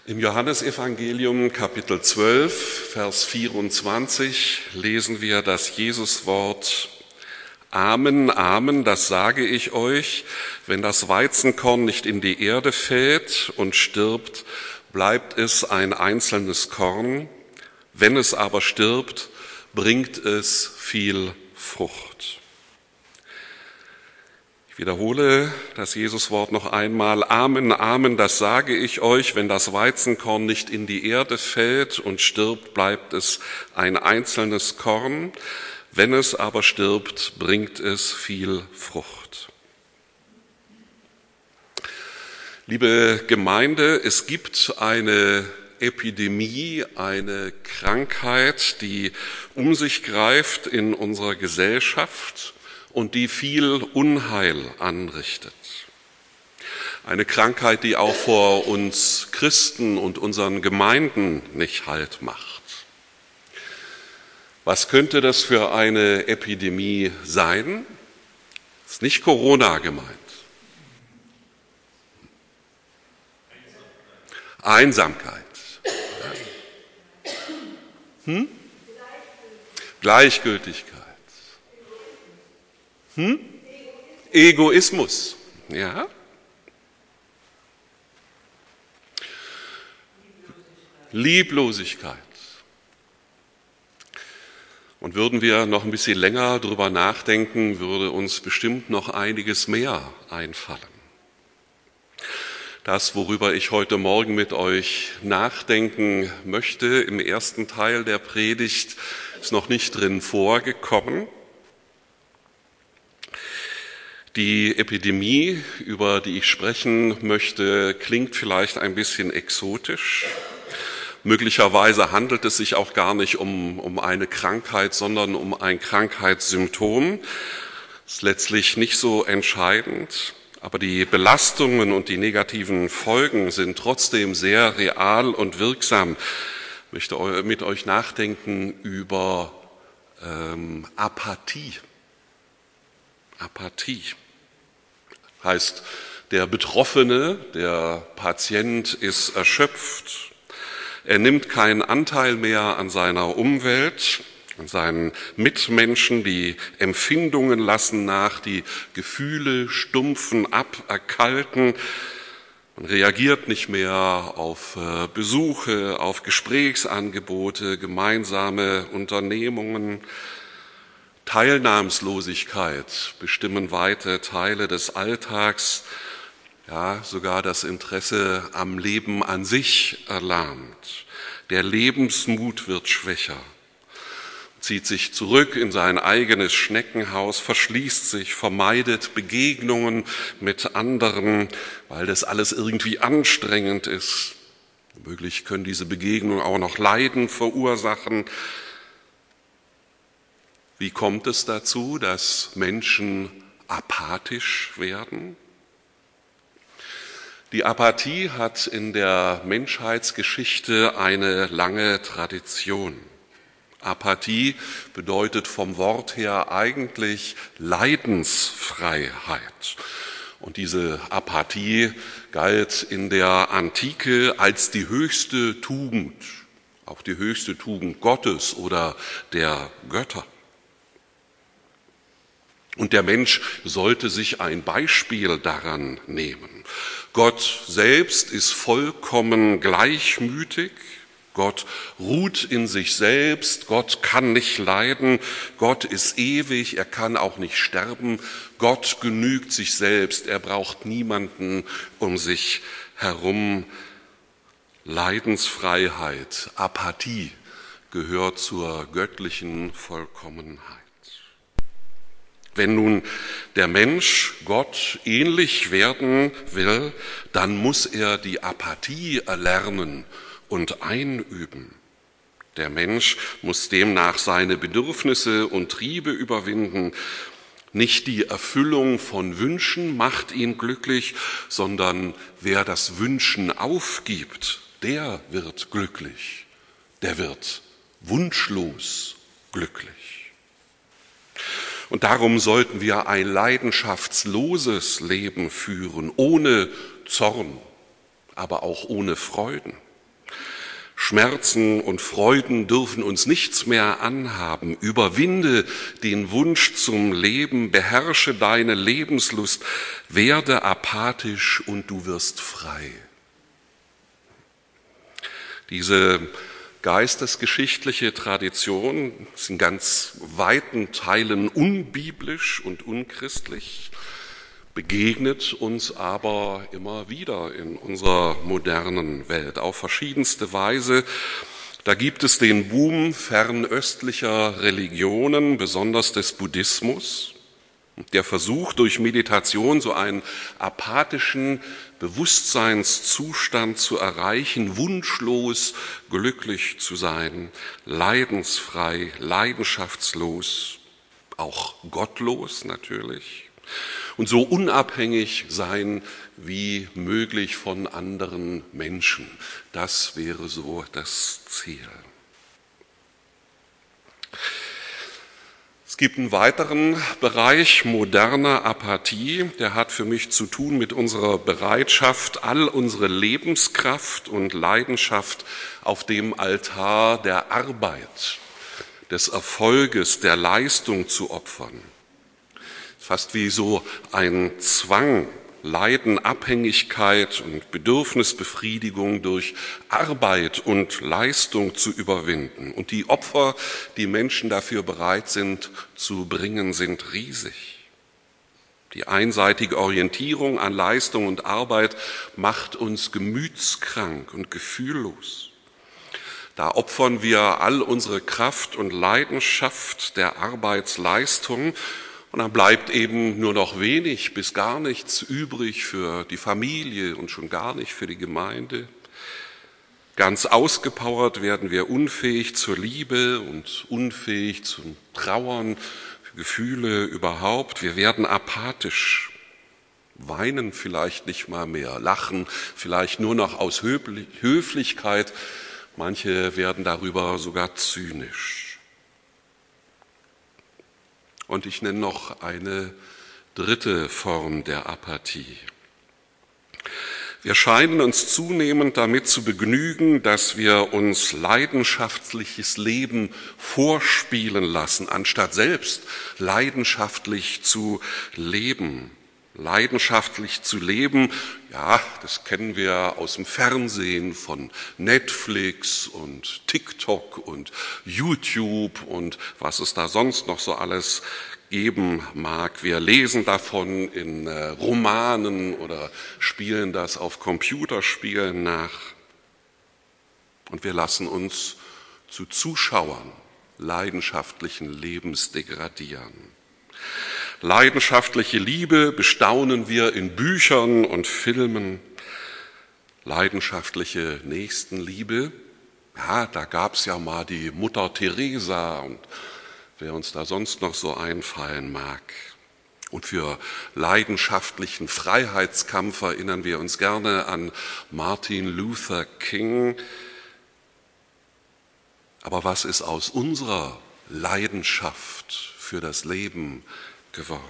Im Johannesevangelium Kapitel 12, Vers 24 lesen wir das Jesuswort: Amen, Amen, das sage ich euch, wenn das Weizenkorn nicht in die Erde fällt und stirbt, bleibt es ein einzelnes Korn, wenn es aber stirbt, bringt es viel Frucht. Ich wiederhole das Jesuswort noch einmal. Amen, Amen, das sage ich euch, wenn das Weizenkorn nicht in die Erde fällt und stirbt, bleibt es ein einzelnes Korn. Wenn es aber stirbt, bringt es viel Frucht. Liebe Gemeinde, es gibt eine Epidemie, eine Krankheit, die um sich greift in unserer Gesellschaft und die viel Unheil anrichtet. Eine Krankheit, die auch vor uns Christen und unseren Gemeinden nicht Halt macht. Was könnte das für eine Epidemie sein? Ist nicht Corona gemeint. Einsamkeit. Gleichgültigkeit. Egoismus. Ja. Lieblosigkeit. Und würden wir noch ein bisschen länger drüber nachdenken, würde uns bestimmt noch einiges mehr einfallen. Das, worüber ich heute Morgen mit euch nachdenken möchte, im ersten Teil der Predigt, ist noch nicht drin vorgekommen. Die Epidemie, über die ich sprechen möchte, klingt vielleicht ein bisschen exotisch. Möglicherweise handelt es sich auch gar nicht um eine Krankheit, sondern um ein Krankheitssymptom. Das ist letztlich nicht so entscheidend, aber die Belastungen und die negativen Folgen sind trotzdem sehr real und wirksam. Ich möchte mit euch nachdenken über Apathie. Apathie heißt, der Betroffene, der Patient ist erschöpft. Er nimmt keinen Anteil mehr an seiner Umwelt, an seinen Mitmenschen. Die Empfindungen lassen nach, die Gefühle stumpfen ab, erkalten. Man reagiert nicht mehr auf Besuche, auf Gesprächsangebote, gemeinsame Unternehmungen. Teilnahmslosigkeit bestimmen weite Teile des Alltags. Ja, sogar das Interesse am Leben an sich erlahmt. Der Lebensmut wird schwächer, zieht sich zurück in sein eigenes Schneckenhaus, verschließt sich, vermeidet Begegnungen mit anderen, weil das alles irgendwie anstrengend ist. Womöglich können diese Begegnungen auch noch Leiden verursachen. Wie kommt es dazu, dass Menschen apathisch werden? Die Apathie hat in der Menschheitsgeschichte eine lange Tradition. Apathie bedeutet vom Wort her eigentlich Leidensfreiheit. Und diese Apathie galt in der Antike als die höchste Tugend, auch die höchste Tugend Gottes oder der Götter. Und der Mensch sollte sich ein Beispiel daran nehmen. Gott selbst ist vollkommen gleichmütig. Gott ruht in sich selbst. Gott kann nicht leiden. Gott ist ewig. Er kann auch nicht sterben. Gott genügt sich selbst. Er braucht niemanden um sich herum. Leidensfreiheit, Apathie gehört zur göttlichen Vollkommenheit. Wenn nun der Mensch Gott ähnlich werden will, dann muss er die Apathie erlernen und einüben. Der Mensch muss demnach seine Bedürfnisse und Triebe überwinden. Nicht die Erfüllung von Wünschen macht ihn glücklich, sondern wer das Wünschen aufgibt, der wird glücklich. Der wird wunschlos glücklich. Und darum sollten wir ein leidenschaftsloses Leben führen, ohne Zorn, aber auch ohne Freuden. Schmerzen und Freuden dürfen uns nichts mehr anhaben. Überwinde den Wunsch zum Leben, beherrsche deine Lebenslust, werde apathisch und du wirst frei. Diese geistesgeschichtliche Tradition ist in ganz weiten Teilen unbiblisch und unchristlich, begegnet uns aber immer wieder in unserer modernen Welt auf verschiedenste Weise. Da gibt es den Boom fernöstlicher Religionen, besonders des Buddhismus, der Versuch, durch Meditation so einen apathischen Bewusstseinszustand zu erreichen, wunschlos glücklich zu sein, leidensfrei, leidenschaftslos, auch gottlos natürlich. Und so unabhängig sein wie möglich von anderen Menschen. Das wäre so das Ziel. Es gibt einen weiteren Bereich moderner Apathie, der hat für mich zu tun mit unserer Bereitschaft, all unsere Lebenskraft und Leidenschaft auf dem Altar der Arbeit, des Erfolges, der Leistung zu opfern. Fast wie so ein Zwang, Leiden, Abhängigkeit und Bedürfnisbefriedigung durch Arbeit und Leistung zu überwinden. Und die Opfer, die Menschen dafür bereit sind zu bringen, sind riesig. Die einseitige Orientierung an Leistung und Arbeit macht uns gemütskrank und gefühllos. Da opfern wir all unsere Kraft und Leidenschaft der Arbeitsleistung. Und dann bleibt eben nur noch wenig bis gar nichts übrig für die Familie und schon gar nicht für die Gemeinde. Ganz ausgepowert werden wir unfähig zur Liebe und unfähig zum Trauern, für Gefühle überhaupt. Wir werden apathisch, weinen vielleicht nicht mal mehr, lachen vielleicht nur noch aus Höflichkeit. Manche werden darüber sogar zynisch. Und ich nenne noch eine dritte Form der Apathie. Wir scheinen uns zunehmend damit zu begnügen, dass wir uns leidenschaftliches Leben vorspielen lassen, anstatt selbst leidenschaftlich zu leben. Leidenschaftlich zu leben, ja, das kennen wir aus dem Fernsehen von Netflix und TikTok und YouTube und was es da sonst noch so alles geben mag. Wir lesen davon in Romanen oder spielen das auf Computerspielen nach. Und wir lassen uns zu Zuschauern leidenschaftlichen Lebens degradieren. Leidenschaftliche Liebe bestaunen wir in Büchern und Filmen. Leidenschaftliche Nächstenliebe, ja, da gab es ja mal die Mutter Teresa und wer uns da sonst noch so einfallen mag. Und für leidenschaftlichen Freiheitskampf erinnern wir uns gerne an Martin Luther King. Aber was ist aus unserer Leidenschaft für das Leben geworden?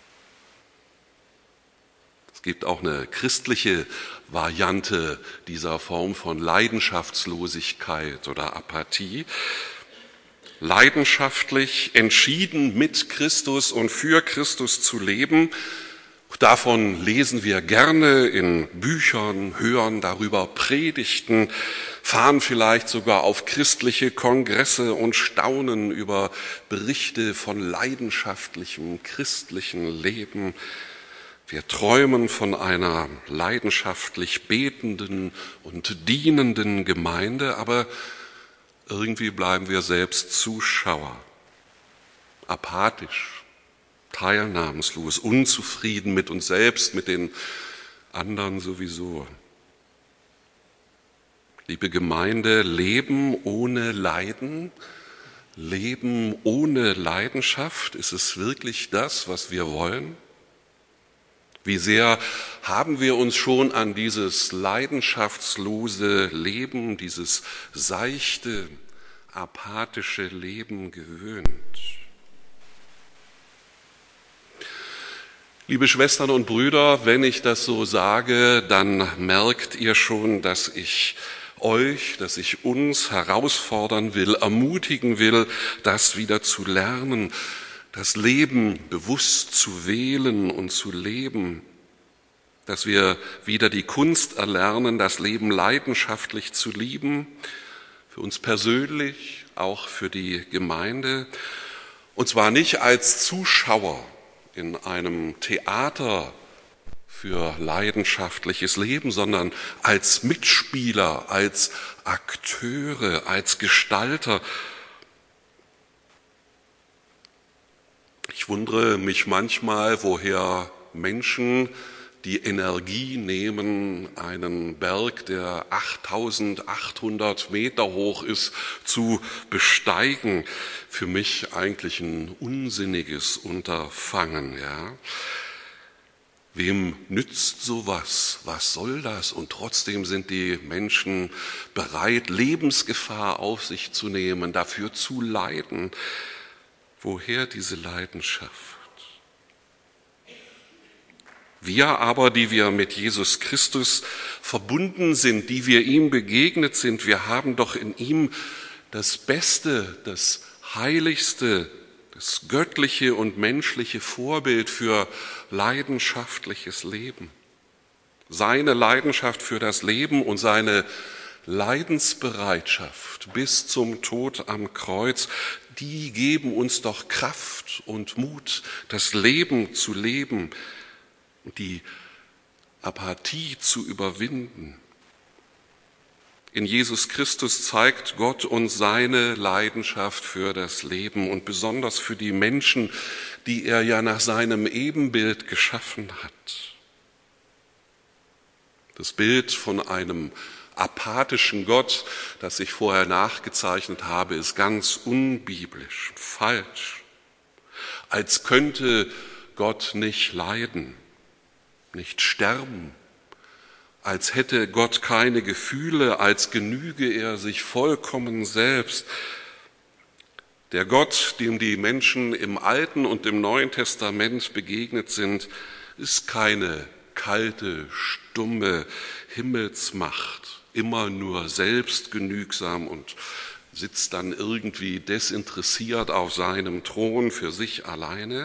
Es gibt auch eine christliche Variante dieser Form von Leidenschaftslosigkeit oder Apathie. Leidenschaftlich, entschieden mit Christus und für Christus zu leben. Davon lesen wir gerne in Büchern, hören darüber Predigten, fahren vielleicht sogar auf christliche Kongresse und staunen über Berichte von leidenschaftlichem christlichen Leben. Wir träumen von einer leidenschaftlich betenden und dienenden Gemeinde, aber irgendwie bleiben wir selbst Zuschauer, apathisch, teilnahmslos, unzufrieden mit uns selbst, mit den anderen sowieso. Liebe Gemeinde, Leben ohne Leiden, Leben ohne Leidenschaft, ist es wirklich das, was wir wollen? Wie sehr haben wir uns schon an dieses leidenschaftslose Leben, dieses seichte, apathische Leben gewöhnt? Liebe Schwestern und Brüder, wenn ich das so sage, dann merkt ihr schon, dass ich euch, dass ich uns herausfordern will, ermutigen will, das wieder zu lernen, das Leben bewusst zu wählen und zu leben, dass wir wieder die Kunst erlernen, das Leben leidenschaftlich zu lieben, für uns persönlich, auch für die Gemeinde, und zwar nicht als Zuschauer in einem Theater für leidenschaftliches Leben, sondern als Mitspieler, als Akteure, als Gestalter. Ich wundere mich manchmal, woher Menschen die Energie nehmen, einen Berg, der 8.800 Meter hoch ist, zu besteigen. Für mich eigentlich ein unsinniges Unterfangen, ja. Wem nützt sowas? Was soll das? Und trotzdem sind die Menschen bereit, Lebensgefahr auf sich zu nehmen, dafür zu leiden. Woher diese Leidenschaft? Wir aber, die wir mit Jesus Christus verbunden sind, die wir ihm begegnet sind, wir haben doch in ihm das Beste, das Heiligste, das göttliche und menschliche Vorbild für leidenschaftliches Leben. Seine Leidenschaft für das Leben und seine Leidensbereitschaft bis zum Tod am Kreuz, die geben uns doch Kraft und Mut, das Leben zu leben und die Apathie zu überwinden. In Jesus Christus zeigt Gott uns seine Leidenschaft für das Leben und besonders für die Menschen, die er ja nach seinem Ebenbild geschaffen hat. Das Bild von einem apathischen Gott, das ich vorher nachgezeichnet habe, ist ganz unbiblisch, falsch. Als könnte Gott nicht leiden, nicht sterben, als hätte Gott keine Gefühle, als genüge er sich vollkommen selbst. Der Gott, dem die Menschen im Alten und im Neuen Testament begegnet sind, ist keine kalte, stumme Himmelsmacht, immer nur selbstgenügsam und sitzt dann irgendwie desinteressiert auf seinem Thron für sich alleine.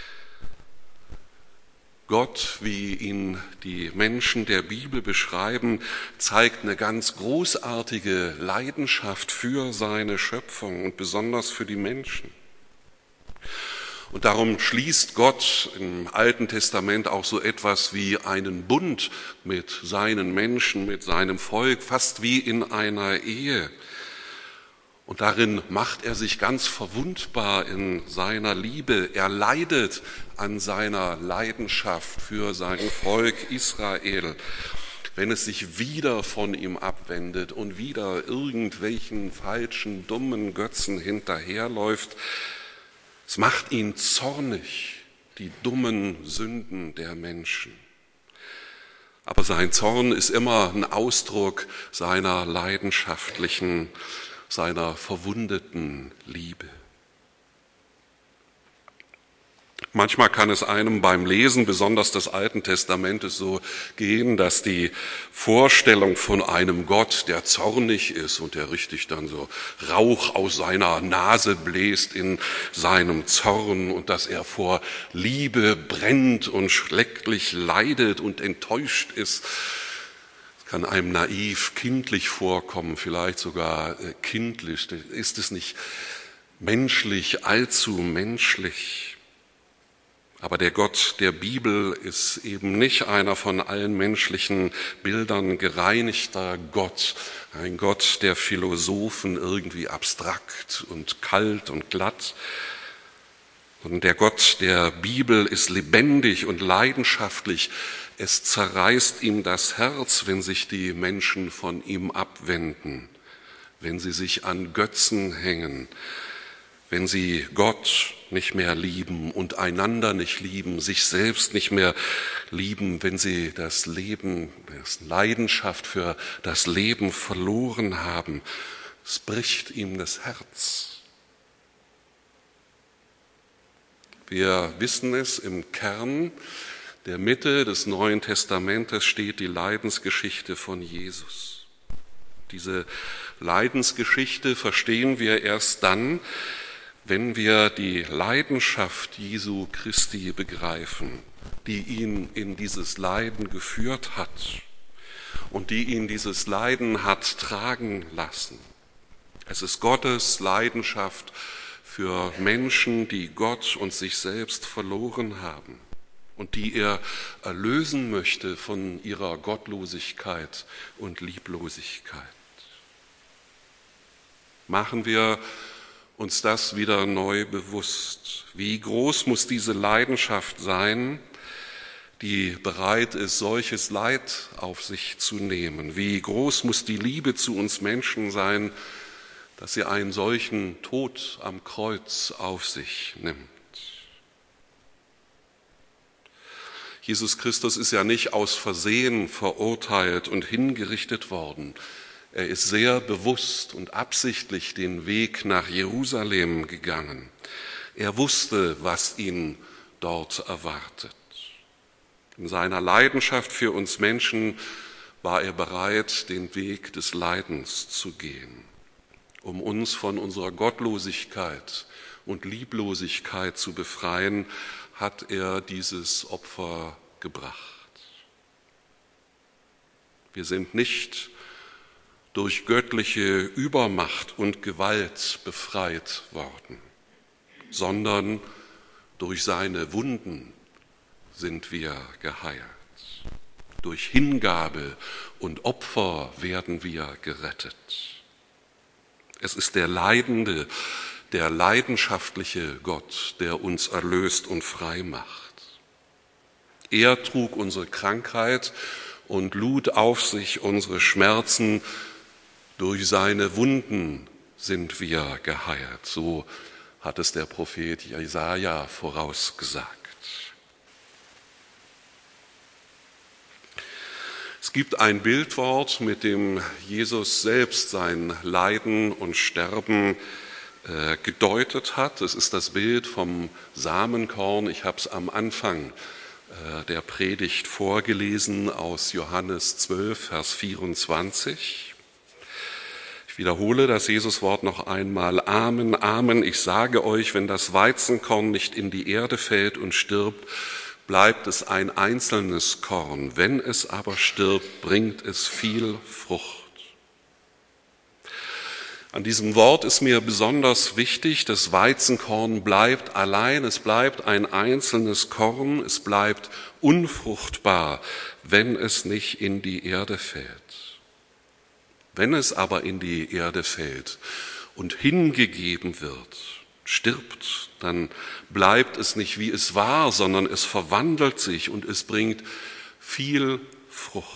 Gott, wie ihn die Menschen der Bibel beschreiben, zeigt eine ganz großartige Leidenschaft für seine Schöpfung und besonders für die Menschen. Und darum schließt Gott im Alten Testament auch so etwas wie einen Bund mit seinen Menschen, mit seinem Volk, fast wie in einer Ehe. Und darin macht er sich ganz verwundbar in seiner Liebe. Er leidet an seiner Leidenschaft für sein Volk Israel, wenn es sich wieder von ihm abwendet und wieder irgendwelchen falschen, dummen Götzen hinterherläuft. Es macht ihn zornig, die dummen Sünden der Menschen. Aber sein Zorn ist immer ein Ausdruck seiner leidenschaftlichen, seiner verwundeten Liebe. Manchmal kann es einem beim Lesen, besonders des Alten Testamentes, so gehen, dass die Vorstellung von einem Gott, der zornig ist und der richtig dann so Rauch aus seiner Nase bläst in seinem Zorn und dass er vor Liebe brennt und schrecklich leidet und enttäuscht ist, kann einem naiv, kindlich vorkommen, vielleicht sogar kindlich. Ist es nicht menschlich, allzu menschlich? Aber der Gott der Bibel ist eben nicht einer von allen menschlichen Bildern gereinigter Gott, ein Gott der Philosophen, irgendwie abstrakt und kalt und glatt. Und der Gott der Bibel ist lebendig und leidenschaftlich. Es zerreißt ihm das Herz, wenn sich die Menschen von ihm abwenden, wenn sie sich an Götzen hängen, wenn sie Gott nicht mehr lieben und einander nicht lieben, sich selbst nicht mehr lieben, wenn sie das Leben, das Leidenschaft für das Leben verloren haben. Es bricht ihm das Herz. Wir wissen es, im Kern der Mitte des Neuen Testamentes steht die Leidensgeschichte von Jesus. Diese Leidensgeschichte verstehen wir erst dann, wenn wir die Leidenschaft Jesu Christi begreifen, die ihn in dieses Leiden geführt hat und die ihn dieses Leiden hat tragen lassen. Es ist Gottes Leidenschaft für Menschen, die Gott und sich selbst verloren haben und die er erlösen möchte von ihrer Gottlosigkeit und Lieblosigkeit. Machen wir uns das wieder neu bewusst. Wie groß muss diese Leidenschaft sein, die bereit ist, solches Leid auf sich zu nehmen? Wie groß muss die Liebe zu uns Menschen sein, dass sie einen solchen Tod am Kreuz auf sich nimmt? Jesus Christus ist ja nicht aus Versehen verurteilt und hingerichtet worden. Er ist sehr bewusst und absichtlich den Weg nach Jerusalem gegangen. Er wusste, was ihn dort erwartet. In seiner Leidenschaft für uns Menschen war er bereit, den Weg des Leidens zu gehen, um uns von unserer Gottlosigkeit und Lieblosigkeit zu befreien, hat er dieses Opfer gebracht. Wir sind nicht durch göttliche Übermacht und Gewalt befreit worden, sondern durch seine Wunden sind wir geheilt. Durch Hingabe und Opfer werden wir gerettet. Es ist der leidende, der leidenschaftliche Gott, der uns erlöst und frei macht. Er trug unsere Krankheit und lud auf sich unsere Schmerzen. Durch seine Wunden sind wir geheilt. So hat es der Prophet Jesaja vorausgesagt. Es gibt ein Bildwort, mit dem Jesus selbst sein Leiden und Sterben gedeutet hat. Es ist das Bild vom Samenkorn. Ich habe es am Anfang der Predigt vorgelesen aus Johannes 12, Vers 24. Ich wiederhole das Jesuswort noch einmal. Amen, Amen, ich sage euch, wenn das Weizenkorn nicht in die Erde fällt und stirbt, bleibt es ein einzelnes Korn. Wenn es aber stirbt, bringt es viel Frucht. An diesem Wort ist mir besonders wichtig, das Weizenkorn bleibt allein, es bleibt ein einzelnes Korn, es bleibt unfruchtbar, wenn es nicht in die Erde fällt. Wenn es aber in die Erde fällt und hingegeben wird, stirbt, dann bleibt es nicht wie es war, sondern es verwandelt sich und es bringt viel Frucht.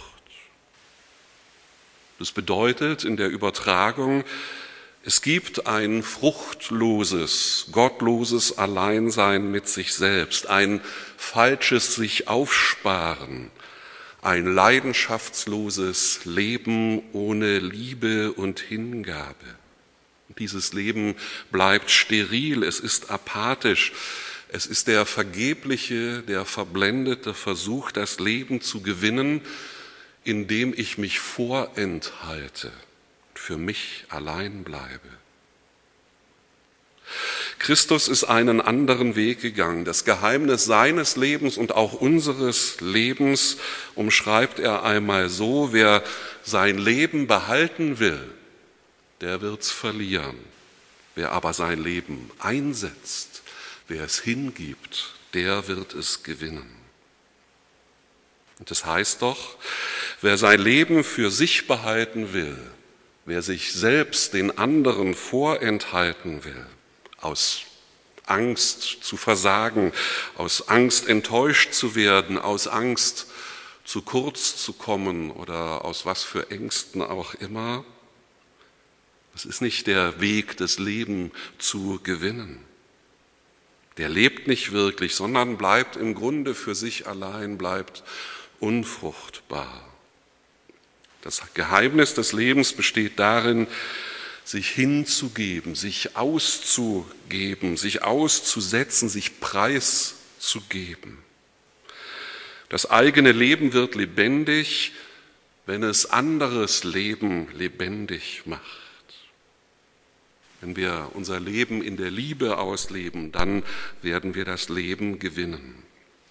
Das bedeutet in der Übertragung, es gibt ein fruchtloses, gottloses Alleinsein mit sich selbst, ein falsches sich aufsparen, ein leidenschaftsloses Leben ohne Liebe und Hingabe. Dieses Leben bleibt steril, es ist apathisch, es ist der vergebliche, der verblendete Versuch, das Leben zu gewinnen, indem ich mich vorenthalte, für mich allein bleibe. Christus ist einen anderen Weg gegangen. Das Geheimnis seines Lebens und auch unseres Lebens umschreibt er einmal so: Wer sein Leben behalten will, der wird's verlieren. Wer aber sein Leben einsetzt, wer es hingibt, der wird es gewinnen. Und das heißt doch, wer sein Leben für sich behalten will, wer sich selbst den anderen vorenthalten will, aus Angst zu versagen, aus Angst enttäuscht zu werden, aus Angst zu kurz zu kommen oder aus was für Ängsten auch immer, das ist nicht der Weg, das Leben zu gewinnen. Der lebt nicht wirklich, sondern bleibt im Grunde für sich allein, bleibt unfruchtbar. Das Geheimnis des Lebens besteht darin, sich hinzugeben, sich auszugeben, sich auszusetzen, sich preiszugeben. Das eigene Leben wird lebendig, wenn es anderes Leben lebendig macht. Wenn wir unser Leben in der Liebe ausleben, dann werden wir das Leben gewinnen.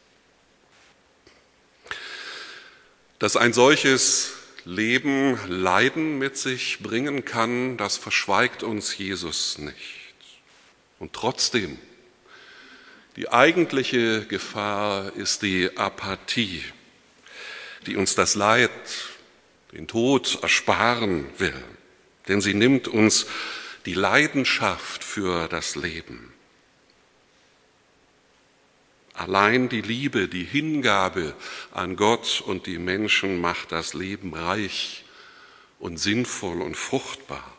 Dass ein solches Leben Leiden mit sich bringen kann, das verschweigt uns Jesus nicht. Und trotzdem, die eigentliche Gefahr ist die Apathie, die uns das Leid, den Tod ersparen will. Denn sie nimmt uns die Leidenschaft für das Leben. Allein die Liebe, die Hingabe an Gott und die Menschen macht das Leben reich und sinnvoll und fruchtbar.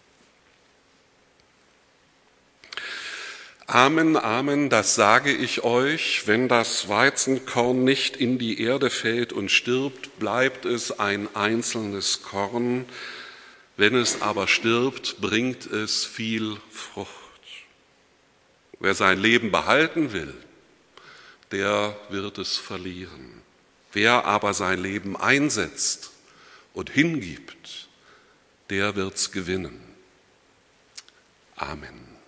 Amen, Amen, das sage ich euch, wenn das Weizenkorn nicht in die Erde fällt und stirbt, bleibt es ein einzelnes Korn. Wenn es aber stirbt, bringt es viel Frucht. Wer sein Leben behalten will, der wird es verlieren. Wer aber sein Leben einsetzt und hingibt, der wird's gewinnen. Amen.